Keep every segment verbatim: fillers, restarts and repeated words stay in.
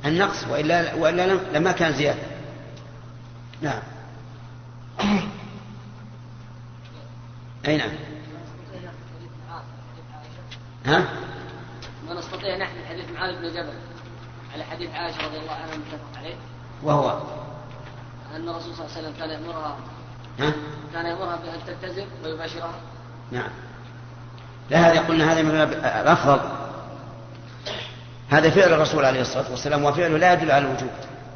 النقص، وإلا, وإلا لما كان زيادة. نعم. أي نعم. ها؟ ما نستطيع نحن حديث معاذ بن جبل على حديث عائشة رضي الله عنها متفق عليه، وهو أن الرسول صلى الله عليه وسلم كان يأمرها ها؟ كان يأمرها بأن تتزر ويباشرها. نعم. لا، هذا قلنا هذا من الأفضل، هذا فعل الرسول عليه الصلاة والسلام، وفعله لا يدل على الوجوب.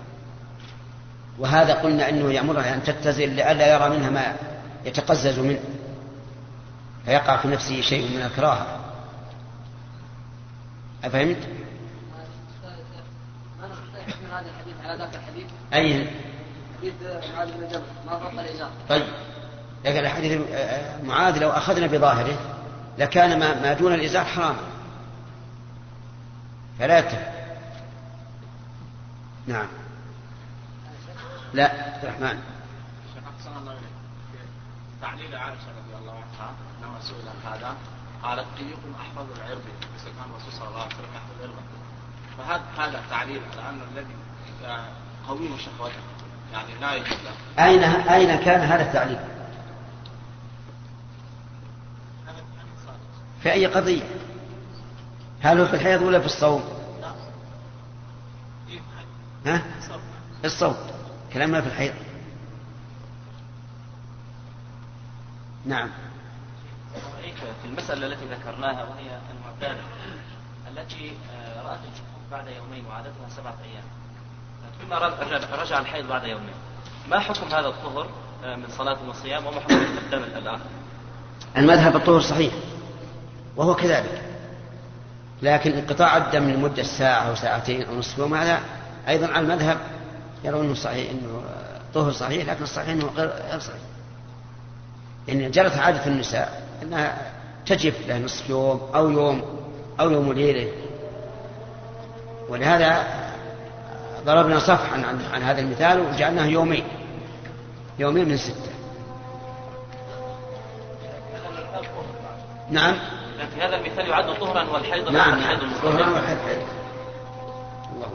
وهذا قلنا أنه يأمرها أن تتزر لئلا يرى منها ما يتقزز منه فيقع في نفسه شيء من الكراهة. أفهمت؟ ما نستطيع من هذا الحديث على ذاك الحديث. أي حديث معاذ بن جبل ما فوق الإزار. طيب، لكن الحديث معاذ لو أخذنا بظاهره لكان ما دون الإزار حرام، فلا يتفق. نعم. لا، عبد الرحمن. تعليل عائشة رضي الله عنها لما سئلت هذا قالت أيكم أحفظ العرض، كان الرسول صلى الله عليه وسلم يحفظ العرض. فهذا هذا تعليل على أن الذي قوي شهوته يعني لا يجوز له. أين أين كان هذا التعليل؟ في أي قضية؟ هل هو في الحيض ولا في الصوم؟ ها؟ الصوم. كلامنا في الحيض. نعم. في المسألة التي ذكرناها وهي المعتادة التي رأت الجفوف بعد يومين وعادتها سبعة أيام، ثم رجع الحيض بعد يومين، ما حكم هذا الطهر من صلاة وصيام وما حكم الدم الآخر؟ المذهب الطهر صحيح وهو كذلك، لكن انقطاع الدم لمدة ساعة أو ساعتين أو نصف يوم هذا أيضا على المذهب يرون أنه صحيح، أنه طهر صحيح، لكن الصحيح أنه غير صحيح. إن جرت عادة النساء أنها تجف له نصف يوم أو يوم أو يوم ليلة، ولهذا ضربنا صفحا عن, عن هذا المثال وجعلناه يومين يومين من ستة. نعم. في هذا المثال يعد طهرا والحيض نعم طهرا والحيض. الله.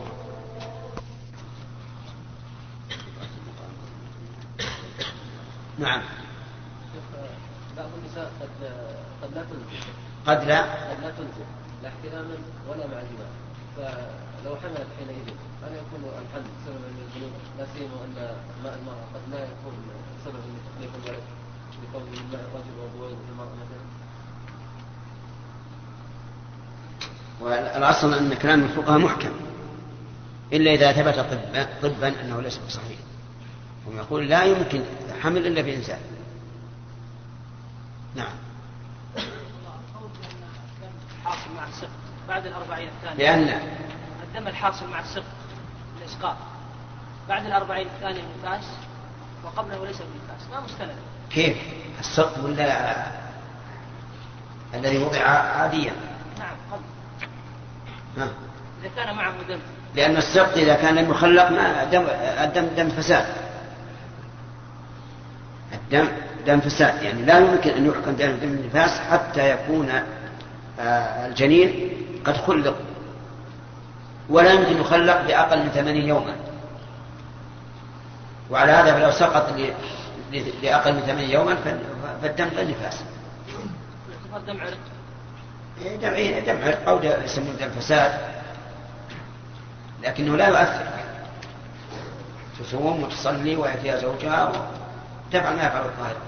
نعم. بعض النساء قد قد لا تنزل قد لا قد لا تنزل لا احتلاما ولا مع جماع، فلو حملت حينئذ أن يكون الحمل سببا للجنون، لا سيما أن ماء المرأة قد لا يكون سببا لتخليف الولد بقول الماء الرجل وضوء المرأة مثلا. والأصل أن كلام الفقهاء محكم إلا إذا ثبت طبا, طبا أنه ليس بصحيح، هم يقول لا يمكن حمل إلا بإنزال. نعم. حاصل مع السقط بعد الأربعين الثانية، لأن الدم الحاصل مع السقط الإسقاط بعد الأربعين الثانية النفاس وقبله ليس بالنفاس، ما مستند. كيف السقط ولا الذي وضع عاديا؟ نعم قبل. ها. إذا كان معه دم، لأن السقط إذا كان المخلق ما دم الدم دم فساد، الدم دم فساد، يعني لا يمكن أن يحكم دم دم النفاس حتى يكون الجنين قد خلق، ولا يمكن يخلق بأقل من ثمانين يوما. وعلى هذا فلو سقط لأقل من ثمانين يوما فالدم كالنفاس. دم عرق. دم دم عرق أو يسمونه دم فساد، لكنه لا يؤثر. تصوم وتصلي ويأتيها زوجها وتفعل ما يفعل الطاهرات.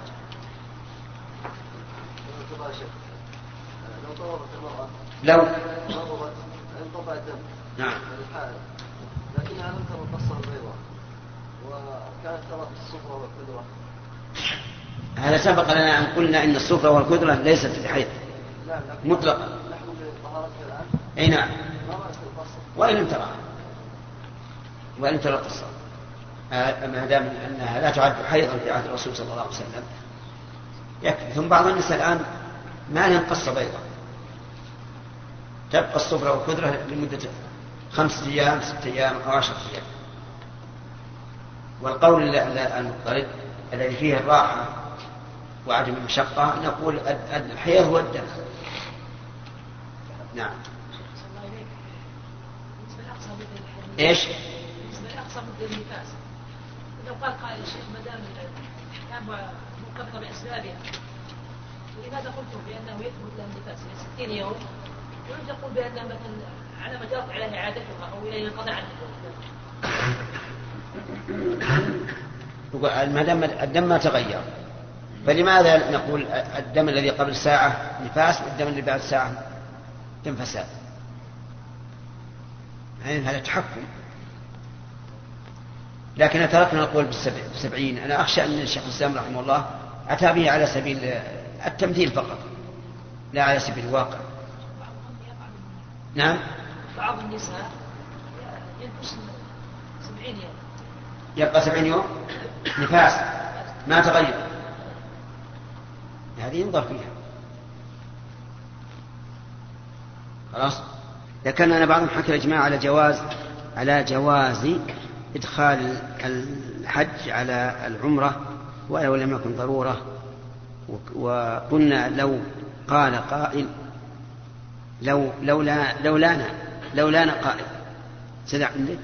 لو طلبت المرأة لو طلبت انقطع الدم نعم الحائض لكنها لم ترى القصة البيضاء وكانت ترى الصفرة والكدرة، هذا سبق لنا أن قلنا إن الصفرة والكدرة ليست في الحيض مطلقا. نحن بطهارتها الآن. أي نعم. ما رأت القصة وإن لم ترى وإن ترى القصة ما دام أنها لا تعد حيضا في عهد الرسول صلى الله عليه وسلم يكفي. ثم بعض النساء الآن ما لهم قصة بيضاء، تبقى الصفرة والكدرة لمدة خمسة أيام ستة أيام أو عشرة أيام. والقول المضطرد الذي فيه الراحة وعدم المشقة نقول الحيض هو الدم. نعم. ايش؟ بالنسبه لاقصى مده النفاس، لو قال قائل الشيخ ما دام الاحكام مرتبطه باسبابها، ولماذا قلتم بانه يثبت له النفاس الى ستين يوم، ولم تقول بانه مثلا على ما جرت عليه عادتها او الى انقضى عنه؟ ما دام الدم ما تغير، فلماذا نقول الدم الذي قبل ساعة نفاس والدم الذي بعد ساعة دم فساد؟ يعني هذا تحكم. لكن تركنا نقول بالسبعين. أنا أخشى أن الشيخ الإسلام رحمه الله أتى به على سبيل التمثيل فقط، لا على سبيل الواقع. نعم. بعض النساء ينقص سبعين يوم، يبقى سبعين يوم نفاس ما تغير، هذه ينظر فيها. خلاص. لكن أنا بعضهم حكى الإجماع على جواز على جواز إدخال الحج على العمرة ولو لم يكن ضرورة. وقلنا لو قال قائل لو لولا لولانا لولانا قائل سدع عندك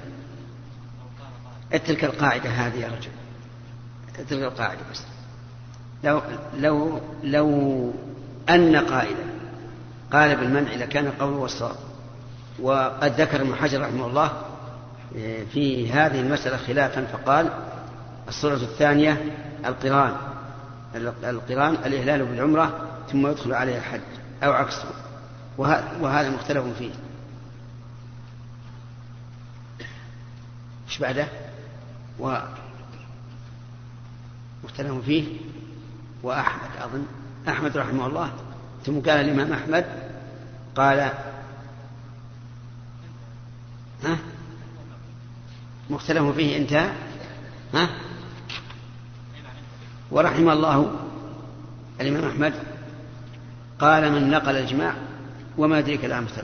اترك القاعدة هذه يا رجل، اترك القاعدة بس. لو لو لو أن قائلا قال بالمنع لكان قوله والصواب. وقد ذكر ابن حجر رحمه الله في هذه المسألة خلافا فقال الصورة الثانية القران القران الإهلال بالعمرة ثم يدخل عليه الحج أو عكسه، وهذا مختلف فيه. ايش بعده؟ ومختلف فيه. وأحمد أظن أحمد رحمه الله ثم قال الإمام أحمد قال ها مختلف فيه انتهى. ها ورحم الله الإمام أحمد قال من نقل الإجماع وما أدريك الآن مختلف.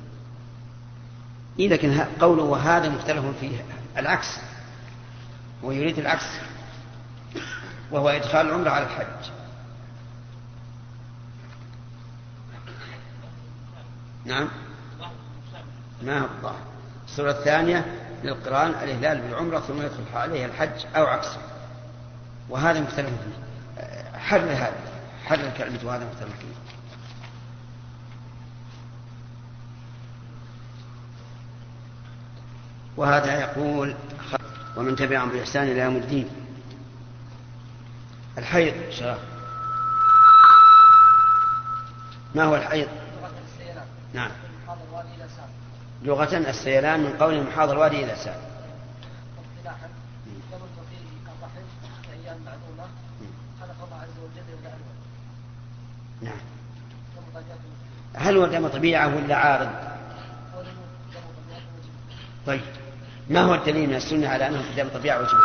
إذا كان قوله وهذا مختلف فيه العكس، ويريد العكس وهو إدخال العمرة على الحج. نعم ما هو الظاهر. السورة الثانية للقران الإهلال بالعمرة ثم يدخل عليه الحج أو عكسه، وهذا مختلف فيه. حل هذا حل الكلمة وهذا مختلف فيه. وهذا يقول ومن تبعهم بإحسان إلى يوم الدين. الحيض شرف. ما هو الحيض؟ نعم. لغة السيلان من قول محاض الوادي إلى سال. نعم. هل هو دم طبيعة ولا عارض؟ طيب ما هو الدليل من السنة على أنه دم طبيعة وجبل؟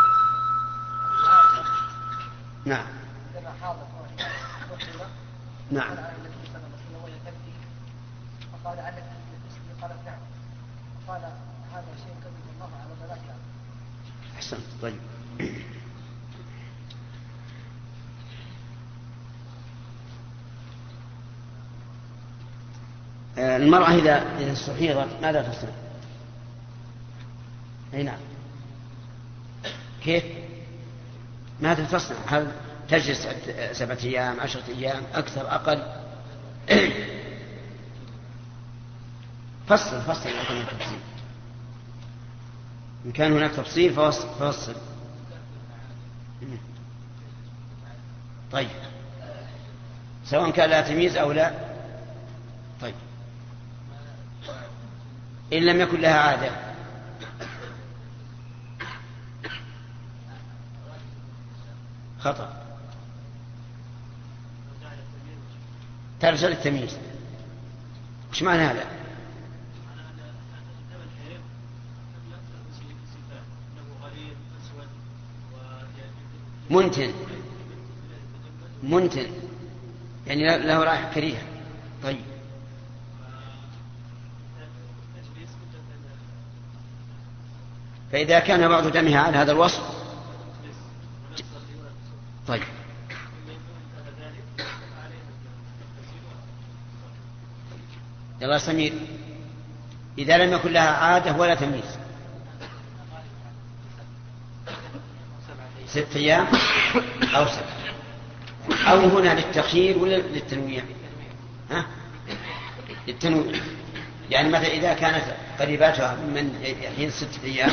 نعم. نعم. قال أنك المسلم قالت نعم، قال هذا شيء كذب الله على ذلك. أحسن. طيب المرأة إذا إذا استحيضت ماذا تصنع؟ أي نعم. كيف؟ ماذا تصنع؟ هل تجلس سبعة أيام عشرة أيام أكثر أقل؟ فصل فصل إن كان هناك تفصيل، إن كان هناك تفصيل فصل, فصل. طيب سواء كان لا تمييز أو لا. طيب إن لم يكن لها عادة خطأ ترجع للتمييز. وش معنى هذا؟ منتن منتن يعني له رائحة كريهة. طيب فإذا كان بعض دمها على هذا الوصف. طيب يلا سمير، إذا لم يكن لها عادة ولا تمييز ست أيام أو سبعة، أو هنا للتخيير ولا للتنويع؟ ها؟ للتنويع. يعني مثلا إذا كانت قريباتها من يحيد ستة أيام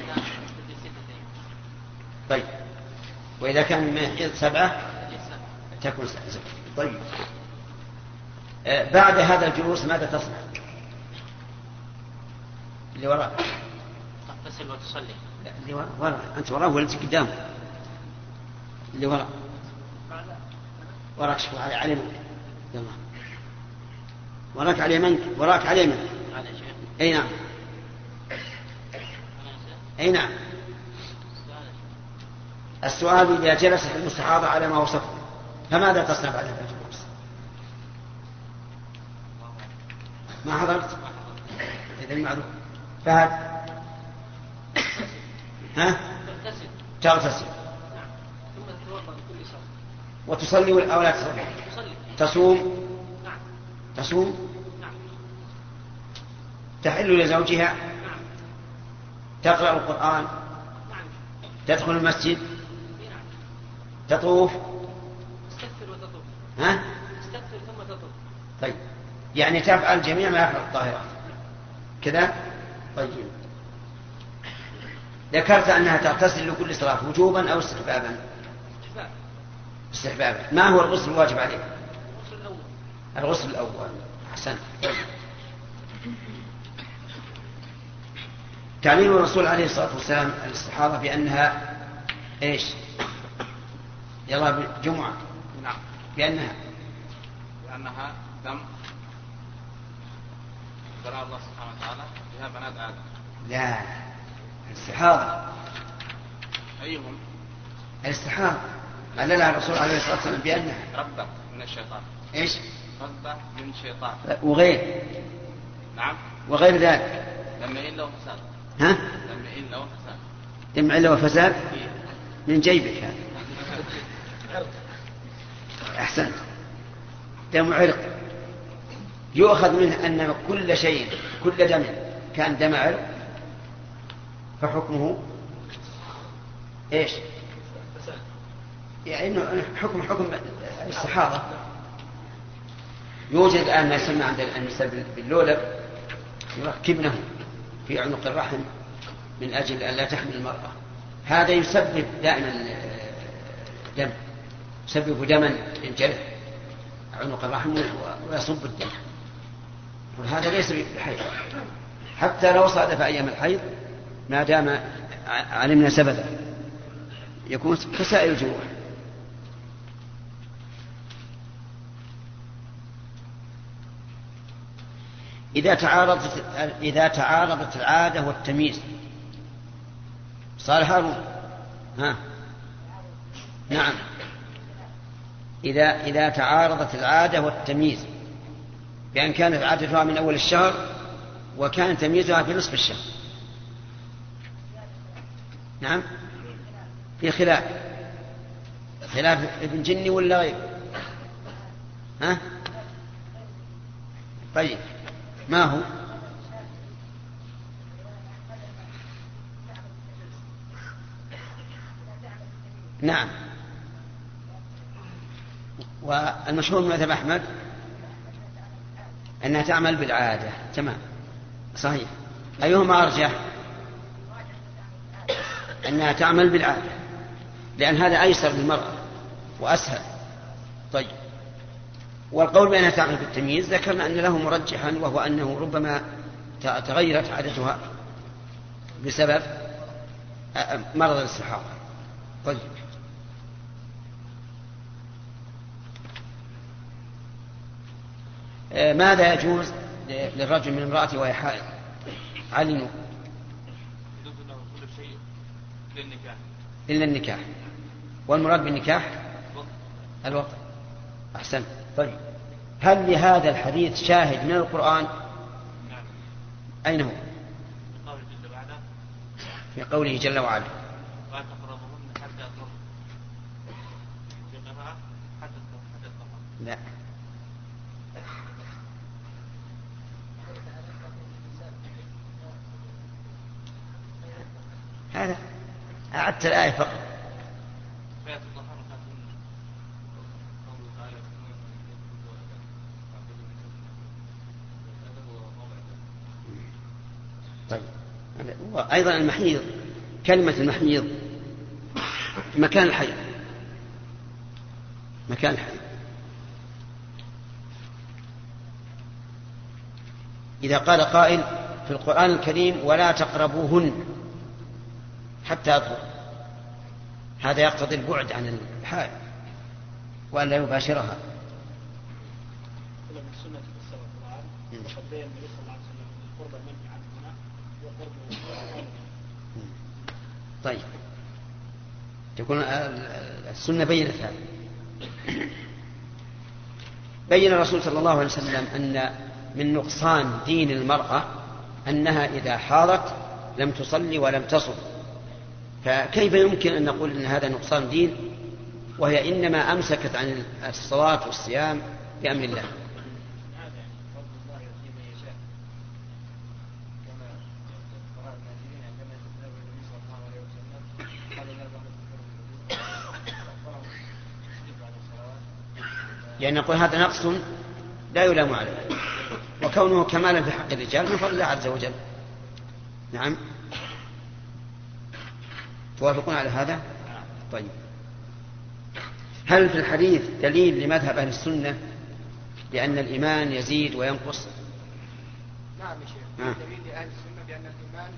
طيب، وإذا كان من يحيد سبعة تكون سبعة. طيب آه بعد هذا الجلوس ماذا تصنع؟ اللي وراء تغتسل وتصلي. لا اللي وراء, وراء. أنت وراء ولا أنت قدام؟ اللي وراء وراك شوف على على منك. يلا وراك على يمينك، وراك على يمينك. اي نعم اي نعم. السؤال اذا جلست المستحاضة على ما وصفه فماذا تصنع بعد الجلوس؟ ما حضرت؟ اذا المعروف. فهد ها؟ تغتسل وتصلي ولا لا تصلي؟ تصوم تصوم تحل لزوجها، تقرأ القرآن، تدخل المسجد، تطوف. استغفر وتطوف. ها؟ استغفر ثم تطوف. طيب يعني تفعل جميع ما يفعل الطاهرات كذا. طيب ذكرت أنها تغتسل لكل صلاة وجوبا أو استحبابا؟ استحبابا. ما هو الغسل الواجب عليه؟ الغسل الأول. الغسل الأول. أحسن. تعليم الرسول عليه الصلاة والسلام الاستحاضة بأنها إيش؟ يلا جمعة. نعم. بأنها لأنها دم قرأ الله سبحانه وتعالى بها بنات آدم. لا الاستحاضة أيهم؟ الاستحاضة عللها الرسول عليه الصلاة والسلام بأنها ربة من الشيطان. إيش؟ ربة من الشيطان. وغير نعم. وغير ذلك. دم إلا وفساد. ها؟ دم إلا وفساد. دم إلا وفساد من جيبك هذا. أحسنت. دم عرق يؤخذ منه أن كل شيء كل دم كان دم عرق فحكمه إيش؟ يعني إنه حكم حكم الصحابة. يوجد الآن ما يسمى عند النساء باللولب يركبنه في عنق الرحم من أجل أن لا تحمل المرأة. هذا يسبب دائما دم، يسبب دما ينجرح عنق الرحم ويصب الدم، وهذا ليس بحيض حتى لو صادف أيام الحيض ما دام علمنا سببه يكون كسائر الجروح. إذا تعارضت إذا تعارضت العادة والتمييز صالح هارون. ها نعم. إذا إذا تعارضت العادة والتمييز بأن كانت عادتها من أول الشهر وكان تمييزها في نصف الشهر. نعم في خلاف خلاف ابن جني ولا غير؟ ها طيب ما هو؟ نعم. والمشهور من مذهب أحمد أنها تعمل بالعادة. تمام صحيح. أيهما أرجح؟ أنها تعمل بالعادة لأن هذا أيسر للمرأة وأسهل. طيب والقول بأنها تعمل بالتمييز ذكرنا أن له مرجحا وهو أنه ربما تغيرت عادتها بسبب مرض الاستحاضة. طيب ماذا يجوز للرجل من امرأته وهي حائض؟ علموا يجوز له كل شيء للنكاح إلا النكاح. والمراد بالنكاح وقت. الوقت. أحسن. طيب هل لهذا الحديث شاهد من القرآن؟ نعم. أين هو؟ قول جل وعلا في قوله جل وعلا لا تقربوهن حتى يطهرن. في قراءة حتى يطهرن. لا هذا أعدت الآية فقط. فئة الطهارة تكون قوله تعالى طيب أيضا المحيض، كلمة المحيض مكان الحيض، مكان الحيض. إذا قال قائل في القرآن الكريم ولا تقربوهن حتى يطهر، هذا يقتضي البعد عن الحائض وأن لا يباشرها. من السنة تفسر القرآن وقد بين النبي صلى الله عليه وسلم القرب المنهي عنه هنا وقرب. طيب تكون السنة بينت هذا. بين الرسول صلى الله عليه وسلم أن من نقصان دين المرأة أنها إذا حاضت لم تصلي ولم تصم، فكيف يمكن أن نقول أن هذا نقصان دين وهي إنما أمسكت عن الصلاة والصيام بأمر الله؟ يعني نقول هذا نقص لا يلام عليه، وكونه كمالا في حق الرجال من فضل الله عز وجل. نعم، توافقون على هذا؟ طيب، هل في الحديث دليل لمذهب أهل السنة بأن الإيمان يزيد وينقص؟ نعم يا شيخ، آه. دليل لأهل السنة بأن الإيمان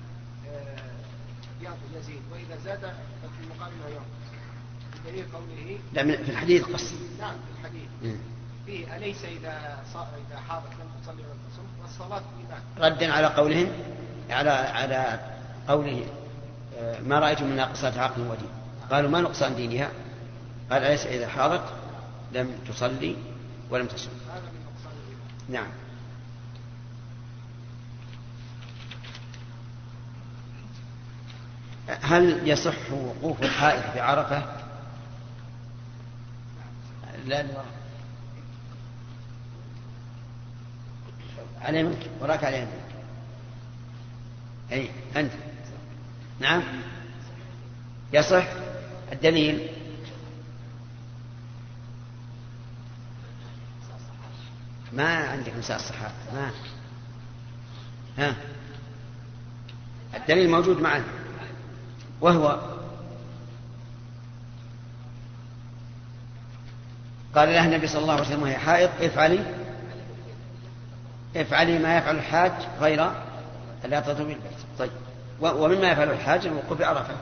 يزيد وإذا زاد ففي المقابل ينقص. دليل قوله لا في الحديث قص. نعم في الحديث فيه أليس إذا إذا حاضت لم تصلي ولم تصم والصلاة إيمان، ردا على قولهم على على قوله ما رأيتم من ناقصات عقل ودين، قالوا ما نقصان دينها، قال أليس إذا حاضت لم تصلي ولم تصم. هذا من نقصان الإيمان. نعم. هل يصح وقوف الحائض بعرفة؟ لا لا على يمينك، وراك على يمينك. أي أنت. نعم يصح. الدليل ما عندك مساء الصحابة ما ها الدليل موجود معنا، وهو قال لها النبي صلى الله عليه وسلم وهي حائض افعلي افعلي ما يفعل الحاج غير لا تطوفي البيت. طيب، ومما يفعل الحاج الوقوف بعرفة.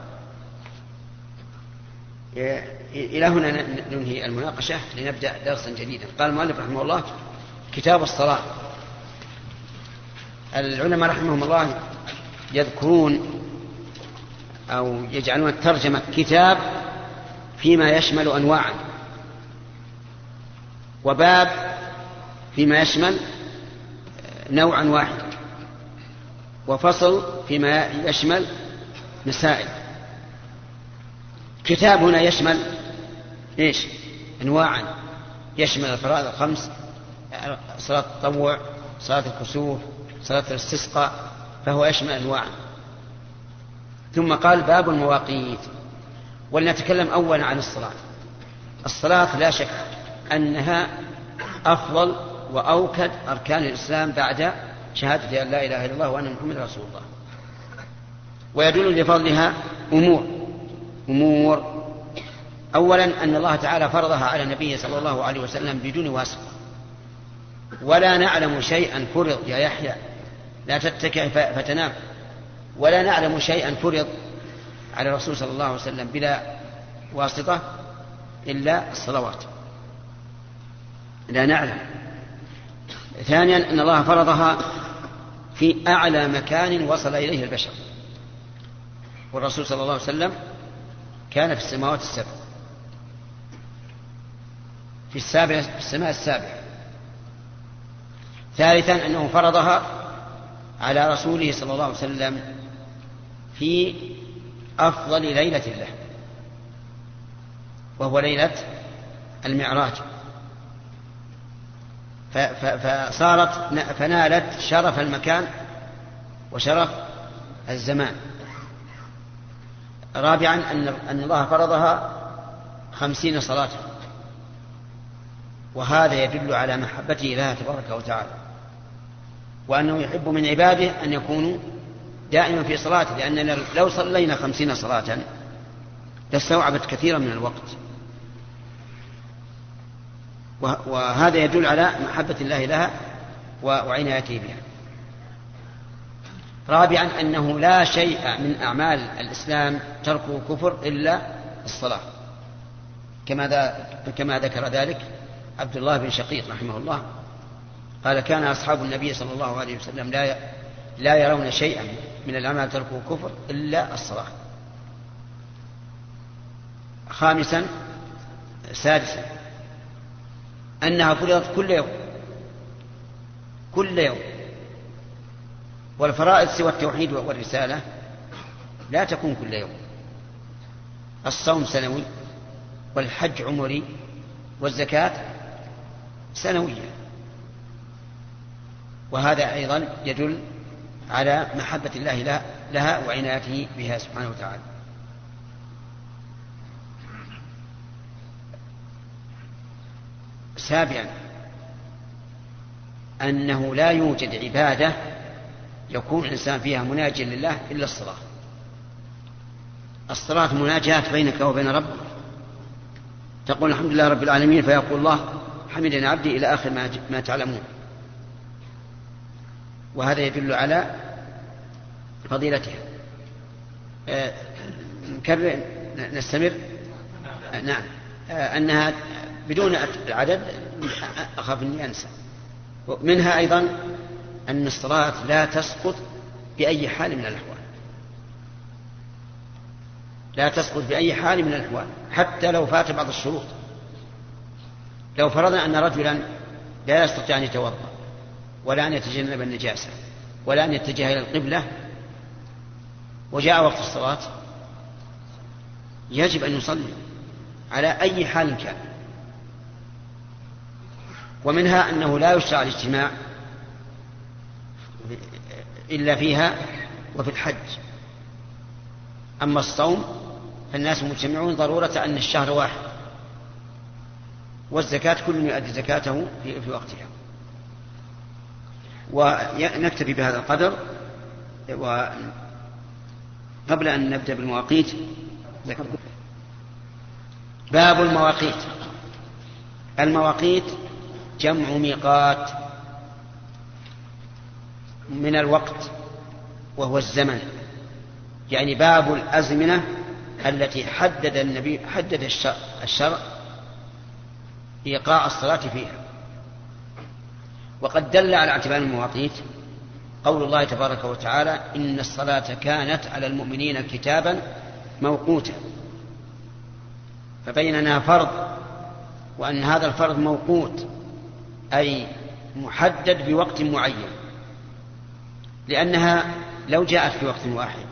إلى هنا ننهي المناقشة لنبدأ درسا جديدا. قال المؤلف رحمه الله كتاب الصلاة. العلماء رحمهم الله يذكرون أو يجعلون الترجمة كتاب فيما يشمل أنواعا، وباب فيما يشمل نوعا واحدا، وفصل فيما يشمل مسائل. كتاب هنا يشمل إيش؟ أنواعا، يشمل الفرائض الخمس، صلاة التطوع، صلاة الكسوف، صلاة الاستسقاء، فهو يشمل أنواعا. ثم قال باب المواقيت. ولنتكلم أولا عن الصلاة. الصلاة لا شك أنها أفضل وأوكد أركان الإسلام بعد شهادة أن لا إله إلا الله وأن محمد رسول الله. ويدل لفضلها أمور أمور أولا أن الله تعالى فرضها على النبي صلى الله عليه وسلم بدون واسطة، ولا نعلم شيئا فرض يا يحيى لا تتكئ فتنام، ولا نعلم شيئا فرض على الرسول صلى الله عليه وسلم بلا واسطة إلا الصلوات، لا نعلم. ثانيا أن الله فرضها في أعلى مكان وصل إليه البشر، والرسول صلى الله عليه وسلم كان في السماوات السبع، في السابع في السماء السابعة. ثالثا أنه فرضها على رسوله صلى الله عليه وسلم في أفضل ليلة له، وهو ليلة المعراج، فصارت فنالت شرف المكان وشرف الزمان. رابعا أن الله فرضها خمسين صلاة، وهذا يدل على محبته لها تبارك وتعالى، وأنه يحب من عباده أن يكونوا دائما في صلاته، لأننا لو صلينا خمسين صلاة لاستوعبت كثيرا من الوقت، وهذا يدل على محبة الله لها وعنايته بها. رابعا أنه لا شيء من أعمال الإسلام تركه كفر إلا الصلاة، كما ذكر ذلك عبد الله بن شقيق رحمه الله، قال كان أصحاب النبي صلى الله عليه وسلم لا لا يرون شيئا من الأعمال تركه كفر إلا الصلاة. خامسا سادسا أنها فرضت كل يوم كل يوم والفرائض سوى التوحيد والرسالة لا تكون كل يوم. الصوم سنوي، والحج عمري، والزكاة سنوية، وهذا أيضا يدل على محبة الله لها وعنايته بها سبحانه وتعالى. سابعا أنه لا يوجد عبادة يكون الإنسان فيها مناجيا لله إلا الصلاة. الصلاة مناجاة بينك وبين ربك، تقول الحمد لله رب العالمين فيقول الله حمدنا عبدي إلى آخر ما تعلمون، وهذا يدل على فضيلتها. نكرر نستمر. نعم، أنها بدون العدد أخاف أني أنسى. منها أيضا أن الصلاة لا تسقط بأي حال من الأحوال، لا تسقط بأي حال من الأحوال، حتى لو فات بعض الشروط. لو فرضنا أن رجلا لا يستطيع أن يتوضأ ولا أن يتجنب النجاسة ولا أن يتجه إلى القبلة وجاء وقت الصلاة، يجب أن يصلي على أي حال كان. ومنها أنه لا يشرع الاجتماع إلا فيها وفي الحج. أما الصوم فالناس مجتمعون ضرورة أن الشهر واحد، والزكاة كل يؤدي زكاته في وقتها. ونكتفي بهذا القدر. وقبل أن نبدأ بالمواقيت، باب المواقيت. المواقيت جمع ميقات من الوقت، وهو الزمن، يعني باب الأزمنة التي حدد النبي حدد الشرع إيقاع الصلاة فيها. وقد دل على اعتبار المواقيت قول الله تبارك وتعالى إن الصلاة كانت على المؤمنين كتابا موقوتا، فبين أنها فرض، وأن هذا الفرض موقوت أي محدد بوقت معين، لأنها لو جاءت في وقت واحد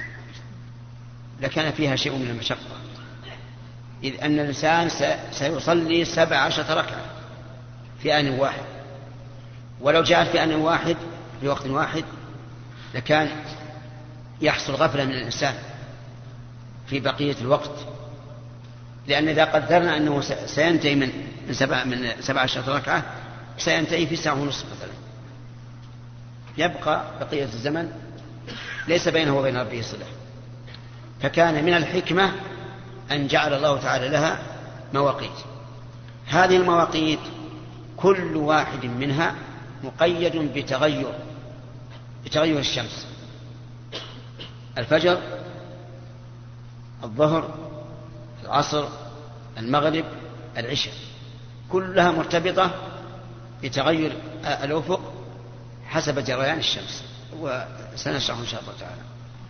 لكان فيها شيء من المشقة، إذ أن الإنسان سيصلي سبع عشرة ركعة في آن واحد، ولو جاءت في آن واحد في وقت واحد لكان يحصل غفلة من الإنسان في بقية الوقت، لأن إذا قدرنا أنه سينتهي من سبع من سبع عشرة ركعة سينتهي في ساعة ونصف مثلا، يبقى بقية الزمن ليس بينه وبين ربه صلة. فكان من الحكمة أن جعل الله تعالى لها مواقيت. هذه المواقيت كل واحد منها مقيد بتغير بتغير الشمس، الفجر، الظهر، العصر، المغرب، العشاء، كلها مرتبطة بتغير الأفق حسب جريان الشمس، وسنشرح إن شاء الله تعالى.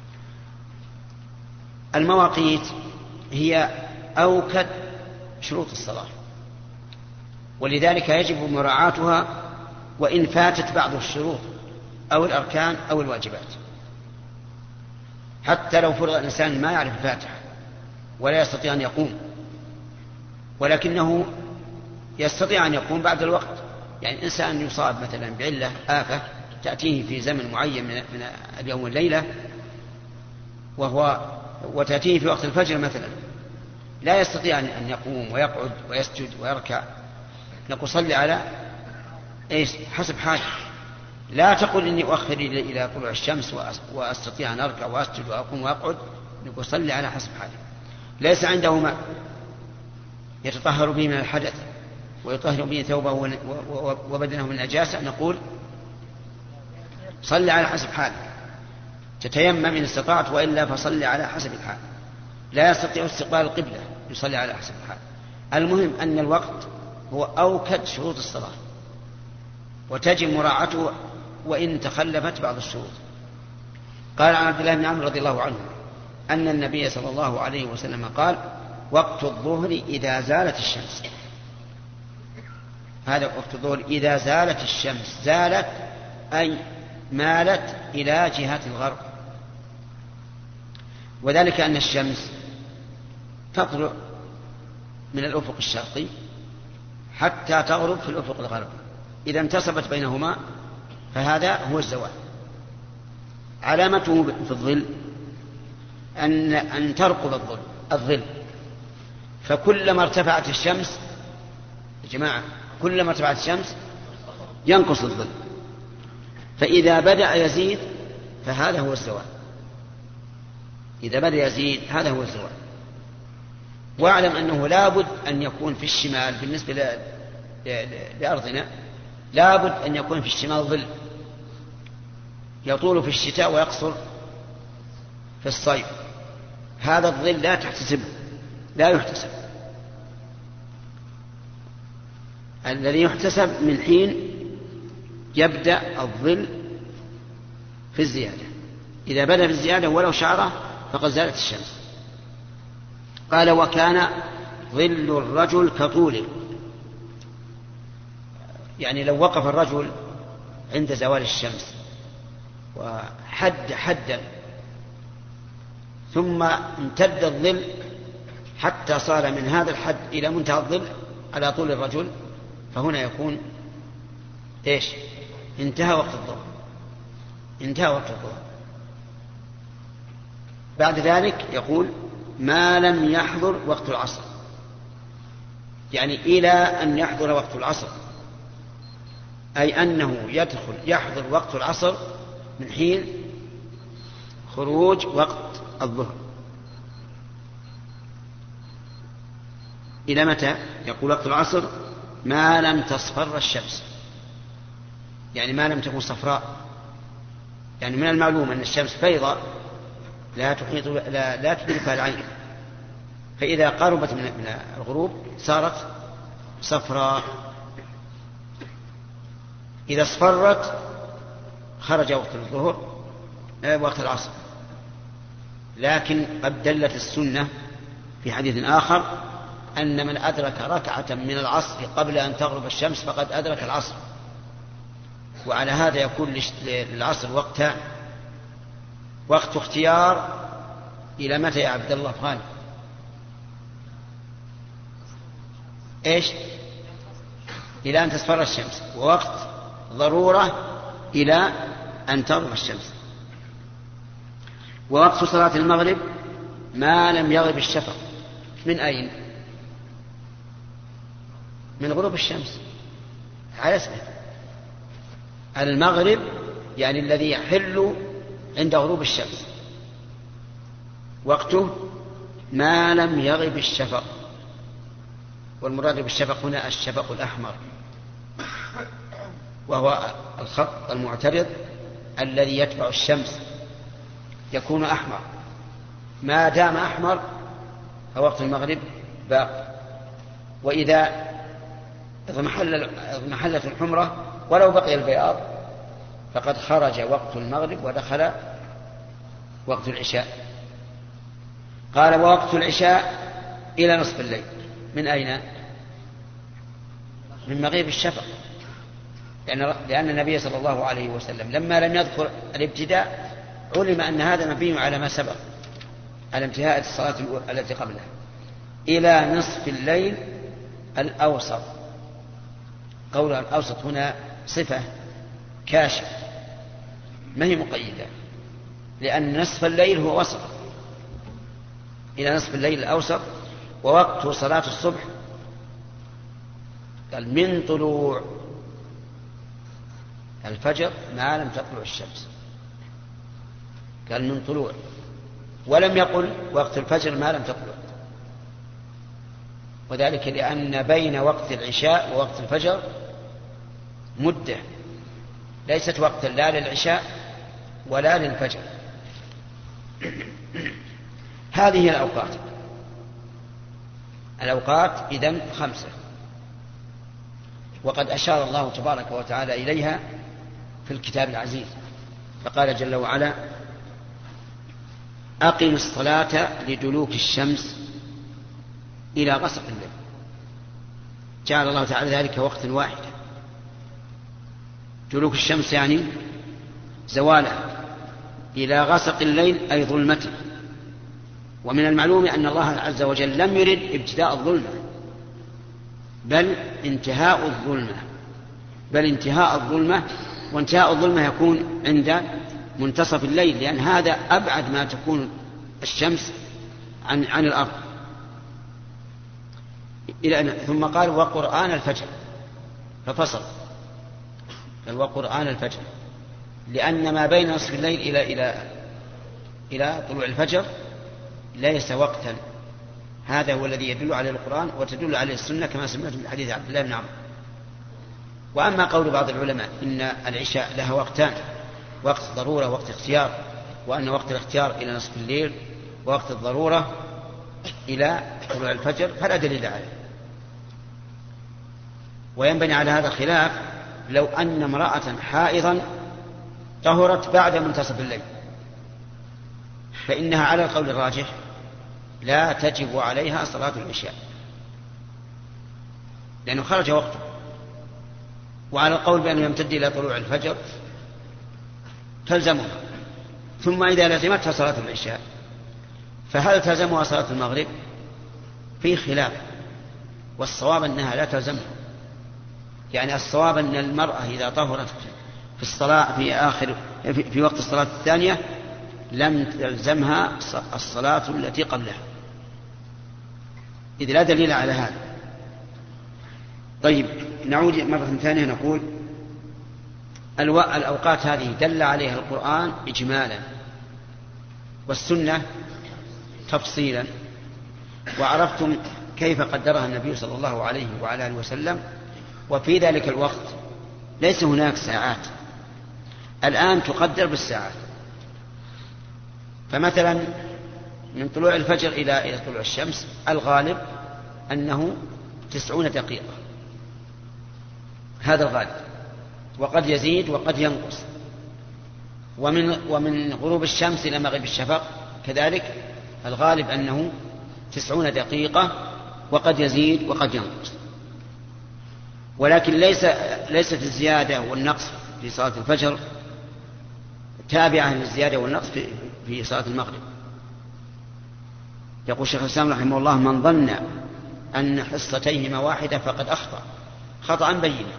المواقيت هي أوكد شروط الصلاة، ولذلك يجب مراعاتها وإن فاتت بعض الشروط أو الأركان أو الواجبات. حتى لو فرض الإنسان ما يعرف الفاتحة ولا يستطيع أن يقوم، ولكنه يستطيع أن يقوم بعد الوقت، يعني إنسان يصاب مثلا بعلة آفة تأتيه في زمن معين من اليوم والليلة، وهو وتأتيه في وقت الفجر مثلا، لا يستطيع أن يقوم ويقعد ويسجد ويركع، نقول صلي على إيش حسب حاله. لا تقل إني أؤخر إلى طلوع الشمس وأستطيع أن أركع وأسجد وأقوم وأقعد، نقول صلي على حسب حاله. ليس عنده ماء يتطهر به من الحدث ويطهر به ثوبه وبدنه من النجاسة، نقول صلي على حسب حاله. تتيمم إن استطعت، وإلا فصلي على حسب الحال. لا يستطيع استقبال القبلة، يصلي على حسب الحال. المهم أن الوقت هو أوكد شروط الصلاة، وتجب مراعاته وإن تخلفت بعض الشروط. قال عن عبد الله بن عمرو رضي الله عنه أن النبي صلى الله عليه وسلم قال: وقت الظهر إذا زالت الشمس. هذا وقت الظهر إذا زالت الشمس. زالت أي مالت إلى جهة الغرب، وذلك أن الشمس تطلع من الأفق الشرقي حتى تغرب في الأفق الغربي. إذا انتصبت بينهما فهذا هو الزوال. علامته في الظل أن, أن ترقب الظل, الظل فكلما ارتفعت الشمس يا جماعة كلما ارتفعت الشمس ينقص الظل، فإذا بدأ يزيد فهذا هو الزوال. إذا بدأ يزيد هذا هو الزوال. واعلم أنه لابد أن يكون في الشمال بالنسبة لأرضنا لابد أن يكون في الشمال ظل يطول في الشتاء ويقصر في الصيف. هذا الظل لا تحتسب لا يحتسب. الذي يحتسب من حين يبدأ الظل في الزيادة. إذا بدأ في الزيادة ولو شعرة فقد زالت الشمس. قال: وكان ظل الرجل كطوله. يعني لو وقف الرجل عند زوال الشمس وحد حدا ثم امتد الظل حتى صار من هذا الحد إلى منتهى الظل على طول الرجل، فهنا يكون إيش؟ انتهى وقت الظهر. انتهى وقت الظهر. بعد ذلك يقول: ما لم يحضر وقت العصر، يعني إلى أن يحضر وقت العصر، أي أنه يدخل يحضر وقت العصر من حين خروج وقت الظهر. إلى متى؟ يقول وقت العصر ما لم تصفر الشمس، يعني ما لم تكن صفراء. يعني من المعلوم أن الشمس بيضاء لا تحيط لا, لا تدركها العين، فإذا قربت من الغروب صارت صفراء. إذا اصفرت خرج وقت الظهر وقت العصر. لكن قد دلت السنة في حديث آخر أن من أدرك ركعة من العصر قبل أن تغرب الشمس فقد أدرك العصر. وعلى هذا يكون للعصر وقتان: وقت اختيار إلى متى يا عبد الله غالب؟ إيش؟ إلى أن تصفر الشمس. ووقت ضرورة إلى أن تغرب الشمس. ووقت صلاة المغرب ما لم يغرب الشفق. من أين؟ من غروب الشمس على اسمه. المغرب يعني الذي يحل عند غروب الشمس، وقته ما لم يغرب الشفق. والمراد بالشفق هنا الشفق الأحمر، وهو الخط المعترض الذي يتبع الشمس يكون أحمر. ما دام أحمر فوقت المغرب باق. وإذا اضمحلت الحمرة ولو بقي البياض فقد خرج وقت المغرب ودخل وقت العشاء. قال: ووقت العشاء إلى نصف الليل. من أين؟ من مغيب الشفق، لأن النبي صلى الله عليه وسلم لما لم يذكر الابتداء علم أن هذا مبني على ما سبق، على انتهاء الصلاة التي قبلها. إلى نصف الليل الأوسط. قول الأوسط هنا صفة كاشف ما هي مقيدة، لأن نصف الليل هو وسط. إلى نصف الليل الأوسط ووقت صلاة الصبح قال من طلوع الفجر ما لم تطلع الشمس، قال من طلوع، ولم يقل وقت الفجر ما لم تطلع، وذلك لأن بين وقت العشاء ووقت الفجر مدة ليست وقتا لا للعشاء ولا للفجر. هذه الأوقات الأوقات إذن خمسة، وقد أشار الله تبارك وتعالى إليها في الكتاب العزيز، فقال جل وعلا أقم الصلاة لدلوك الشمس إلى غسق الليل. جعل الله تعالى ذلك وقت واحد، دلوك الشمس يعني زوالها، إلى غسق الليل أي ظلمته. ومن المعلوم أن الله عز وجل لم يرد ابتداء الظلمة بل انتهاء الظلمة بل انتهاء الظلمة وانتهاء الظلمة يكون عند منتصف الليل، لأن هذا أبعد ما تكون الشمس عن, عن الأرض. إلى ثم قال وقرآن الفجر، ففصل قال وقرآن الفجر، لأن ما بين نصف الليل إلى إلى إلى طلوع الفجر ليس وقتا. هذا هو الذي يدل عليه القرآن وتدل عليه السنة كما سمعت من حديث عبد الله بن عمرو. وأما قول بعض العلماء إن العشاء لها وقتان، وقت الضرورة ووقت اختيار، وأن وقت الاختيار إلى نصف الليل ووقت الضرورة إلى طلوع الفجر، فلا دليل عليه. وينبني على هذا الخلاف لو أن امرأة حائضا طهرت بعد منتصف الليل، فإنها على القول الراجح لا تجب عليها صلاة العشاء لأنه خرج وقته، وعلى القول بأنه يمتد إلى طلوع الفجر تلزمها. ثم إذا لزمتها صلاة العشاء فهل تلزمها صلاة المغرب؟ في خلاف، والصواب أنها لا تلزمها. يعني الصواب أن المرأة إذا طهرت في الصلاة في آخر في وقت الصلاة الثانية لم تلزمها الصلاة التي قبلها، إذ لا دليل على هذا. طيب نعود مرة ثانية نقول الأوقات هذه دل عليها القرآن إجمالا والسنة تفصيلا، وعرفتم كيف قدرها النبي صلى الله عليه وعلى آله وسلم. وفي ذلك الوقت ليس هناك ساعات، الآن تقدر بالساعات. فمثلا من طلوع الفجر إلى إلى طلوع الشمس الغالب أنه تسعون دقيقة، هذا الغالب، وقد يزيد وقد ينقص. ومن ومن غروب الشمس إلى مغيب الشفق كذلك الغالب أنه تسعون دقيقة، وقد يزيد وقد ينقص. ولكن ليس ليست الزيادة والنقص في صلاة الفجر تابعة للزيادة والنقص في, في صلاة المغرب. يقول الشيخ الإسلام رحمه الله من ظن أن حصتيهما واحدة فقد أخطأ خطأ بينا،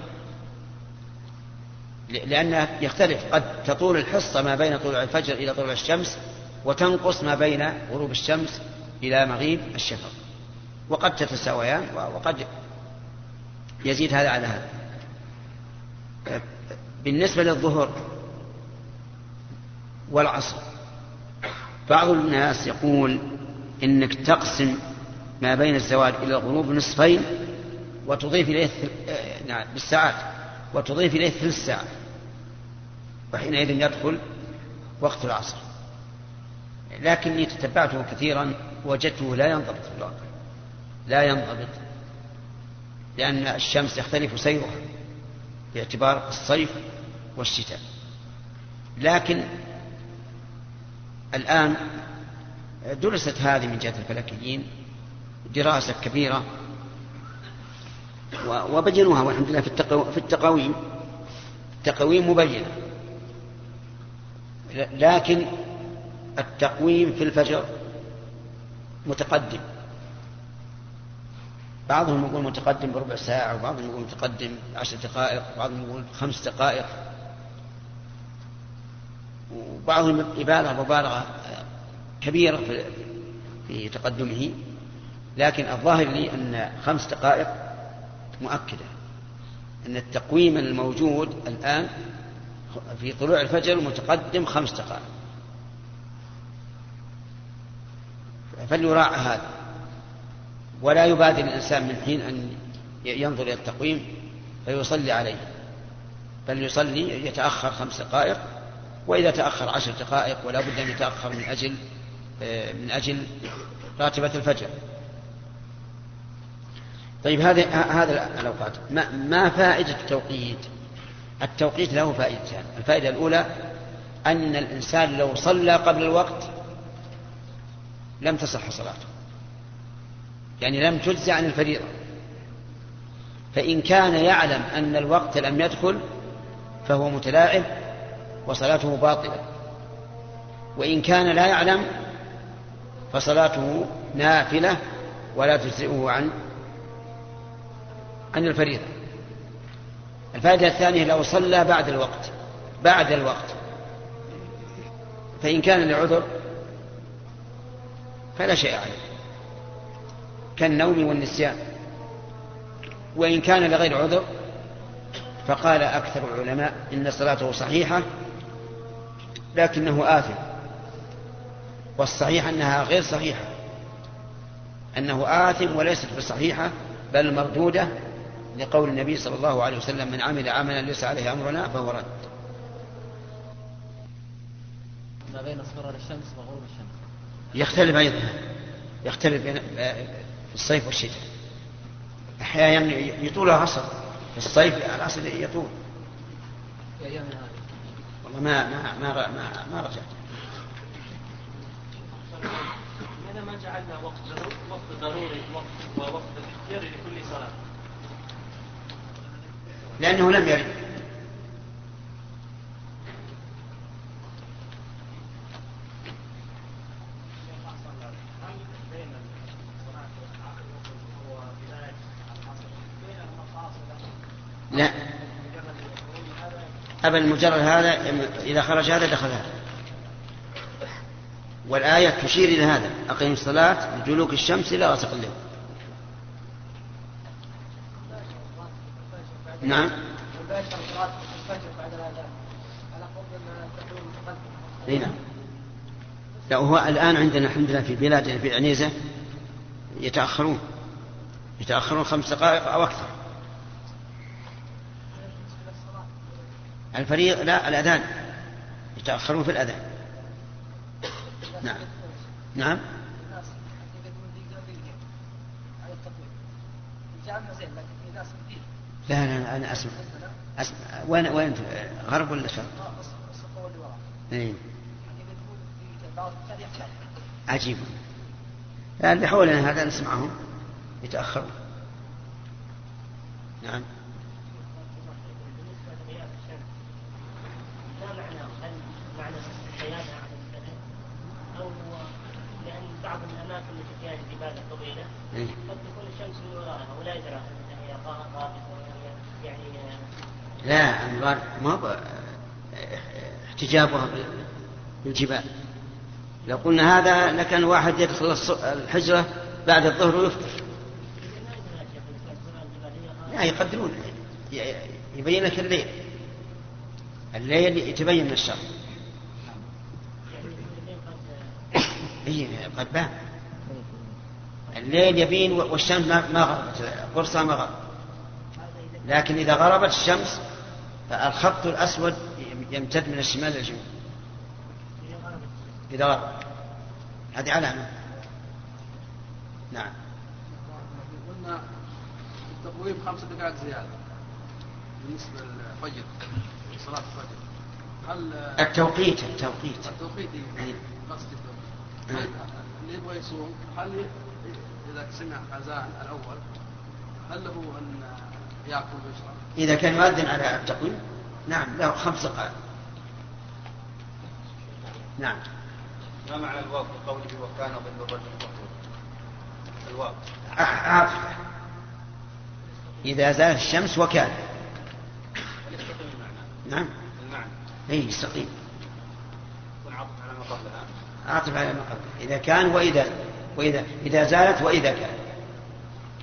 لأنه يختلف، قد تطول الحصة ما بين طلوع الفجر إلى طلوع الشمس، وتنقص ما بين غروب الشمس إلى مغيب الشفق، وقد تتساويان وقد يزيد هذا على هذا. بالنسبة للظهر والعصر بعض الناس يقول إنك تقسم ما بين الزوال إلى الغروب نصفين وتضيف إليه نعم بالساعات وتضيف إليه ثلث ساعة، وحينئذ يدخل وقت العصر. لكني تتبعته كثيرا وجدته لا ينضبط في الواقع، لا ينضبط، لأن الشمس يختلف سيرها باعتبار الصيف والشتاء. لكن الآن درست هذه من جهة الفلكيين دراسة كبيرة وبينوها والحمد لله في التقاويم التقاويم مبينة. لكن التقويم في الفجر متقدم، بعضهم يقول متقدم بربع ساعة، وبعضهم يقول متقدم عشر دقائق، وبعضهم يقول خمس دقائق، وبعضهم يبالغ مبالغة كبيرة في تقدمه. لكن الظاهر لي أن خمس دقائق مؤكدة، أن التقويم الموجود الآن في طلوع الفجر متقدم خمس دقائق، فليراعى هذا، ولا يبادر الإنسان من حين أن ينظر إلى التقويم فيصلي عليه، بل يصلي يتأخر خمس دقائق، وإذا تأخر عشر دقائق ولا بد أن يتأخر من أجل من أجل راتبة الفجر. طيب هذه هذا الأوقات ما, ما فائدة التوقيت؟ التوقيت له فائدتان. الفائدة الأولى أن الإنسان لو صلى قبل الوقت لم تصح صلاته، يعني لم تجزى عن الفريضة، فإن كان يعلم أن الوقت لم يدخل فهو متلاعب وصلاته باطلة، وإن كان لا يعلم فصلاته نافلة ولا تجزئه عن عن الفريضة. الفائدة الثانية لو صلى بعد الوقت بعد الوقت فإن كان لعذر فلا شيء عليه كالنوم والنسيان، وإن كان لغير عذر فقال أكثر العلماء إن صلاته صحيحة لكنه آثم، والصحيح أنها غير صحيحة، أنه آثم وليست بصحيحة بل مردودة، لقول النبي صلى الله عليه وسلم من عمل عملا ليس عليه أمرنا فهو رد. ما بين اصفرار الشمس وغروب الشمس يختلف أيضا، يختلف بين الصيف والشتاء، أحيانا يطول العصر في الصيف العصر يطول. في أيام هذه والله ما ما ما ما, ما رجعت. لماذا ما جعلنا وقت وقت ضروري وقت ووقت الاختيار لكل صلاة؟ لأنه لم يرد. لا أبا المجرد هذا إذا خرج هذا دخل هذا، والآية تشير إلى هذا أقيم الصلاة لدلوك الشمس إلى غسق الليل. نعم هنا. لا هو الآن عندنا الحمد لله في بلادنا في عنيزة يتأخرون يتأخرون خمس دقائق أو أكثر. الفريق لا الأذان يتأخرون في الأذان. نعم نعم لا لا أنا أسمع أسمع وين وين غرب ولا شرق؟ إيه. عجيب. اللي حولنا هذا نسمعهم يتأخرون. نعم معنى استحياء أو لأن بعض الأماكن التي فيها الجبال الطويلة قد تكون الشمس من وراءها ولا يدرى أنها هي غابت يعني. لا المراد ما هو احتجابها بالجبال. لو قلنا هذا لكان واحد يدخل الحجرة بعد الظهر ويفطر. لا يقدرون يبين لك الليل الليل يتبين من الشر. قد بان الليل يبين والشمس ما غربت قرصها ما غربت، لكن إذا غربت الشمس فالخط الأسود يمتد من الشمال إلى الجنوب إذا غرب. هذه علامة. نعم قلنا التقويم خمس دقائق زيادة بالنسبة للفجر صلاة الفجر. هل التوقيت التوقيت التوقيت قصد التوقيت اللي يبغى يصوم هل إذا سمع أذان الأول هل له أن يأكل ويشرب؟ إذا كان يؤذن على التقويم نعم له خمس دقائق. نعم. ما معنى الواو في قوله وكان ظل الرجل طهورا؟ الواو عاطفة إذا زالت الشمس وكان. نعم المعنى اي يستقيم. يكون عاطف على ما قبلها. عاطف على ما قبلها إذا كان وإذا وإذا إذا زالت وإذا كان.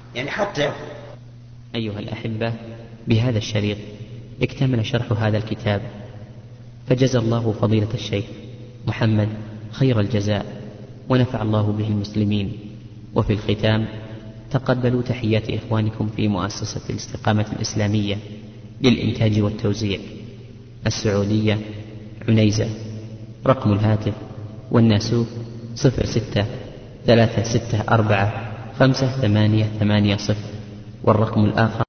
يعني حتى. أيها الأحبة، بهذا الشريط اكتمل شرح هذا الكتاب، فجزى الله فضيلة الشيخ محمد خير الجزاء، ونفع الله به المسلمين. وفي الختام تقبلوا تحيات إخوانكم في مؤسسة الاستقامة الإسلامية للإنتاج والتوزيع السعودية عنيزة. رقم الهاتف والناسوف صفر ستة ثلاثة ستة أربعة خمسة ثمانية ثمانية صفر، والرقم الآخر